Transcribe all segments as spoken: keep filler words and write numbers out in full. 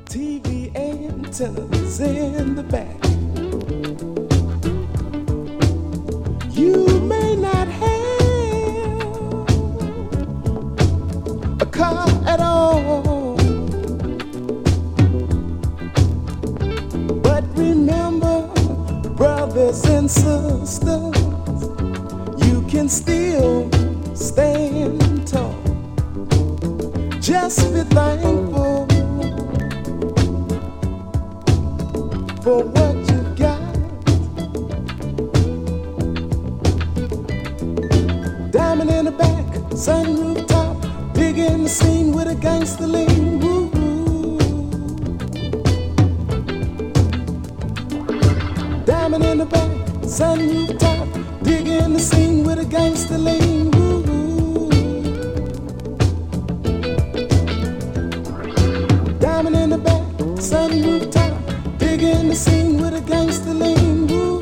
T V antennas in the back. You may not have a car at all, but remember, brothers and sisters, you can still stand tall. Just be thankful for what you got. Diamond in the back, sunroof top, digging the scene with a gangster lean. Woo. Diamond in the back, sunroof top, digging the scene with a gangster lean. Woo. Diamond in the back, sunroof top, digging the scene with a gangster lean. Woo.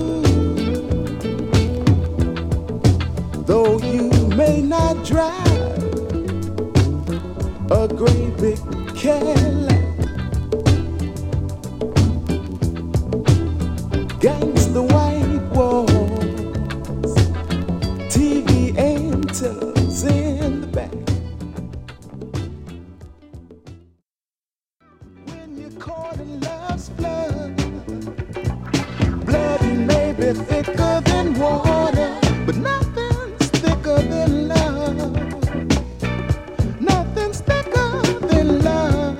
Though you may not drive a great big Cadillac, gangsta white walls, T V antennas in the back. When you're caught in love's flood, blood may be thicker than water, but nothing's thicker than love. Nothing's thicker than love.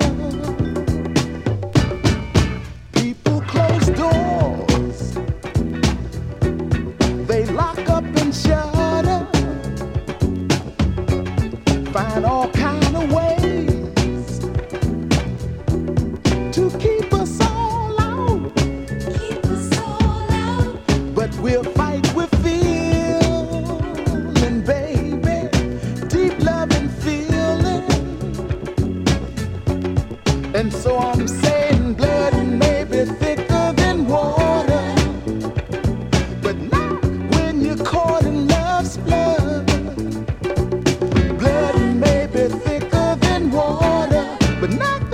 People close doors, they lock up and shut up, find all kind of ways to keep us all out. Keep us all out. But we'll fight with feeling, baby, deep love and feeling. And so I'm saying blood may be thicker than water, but not when you're caught in love's blood. Blood may be thicker than water, but not